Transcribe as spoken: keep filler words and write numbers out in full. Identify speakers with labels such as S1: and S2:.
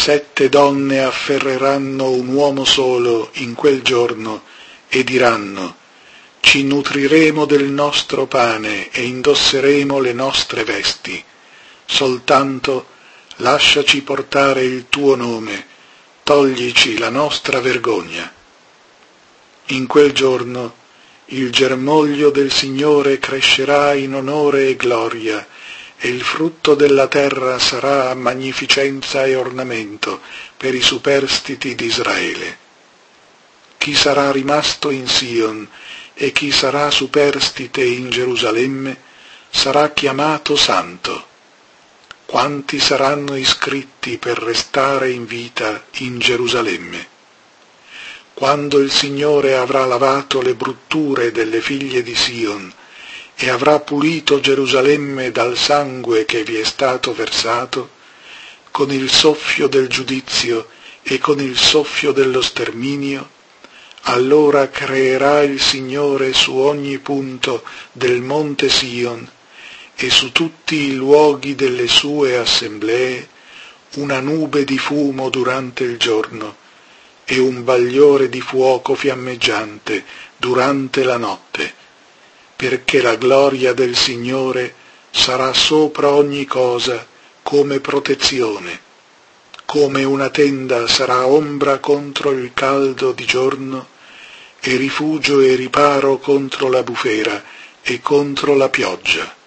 S1: Sette donne afferreranno un uomo solo in quel giorno e diranno: ci nutriremo del nostro pane e indosseremo le nostre vesti. Soltanto lasciaci portare il tuo nome, toglici la nostra vergogna. In quel giorno il germoglio del Signore crescerà in onore e gloria, e il frutto della terra sarà magnificenza e ornamento per i superstiti di Israele. Chi sarà rimasto in Sion e chi sarà superstite in Gerusalemme sarà chiamato santo. Quanti saranno iscritti per restare in vita in Gerusalemme? Quando il Signore avrà lavato le brutture delle figlie di Sion e avrà pulito Gerusalemme dal sangue che vi è stato versato, con il soffio del giudizio e con il soffio dello sterminio, allora creerà il Signore su ogni punto del monte Sion e su tutti i luoghi delle sue assemblee una nube di fumo durante il giorno e un bagliore di fuoco fiammeggiante durante la notte, perché la gloria del Signore sarà sopra ogni cosa come protezione, come una tenda sarà ombra contro il caldo di giorno e rifugio e riparo contro la bufera e contro la pioggia.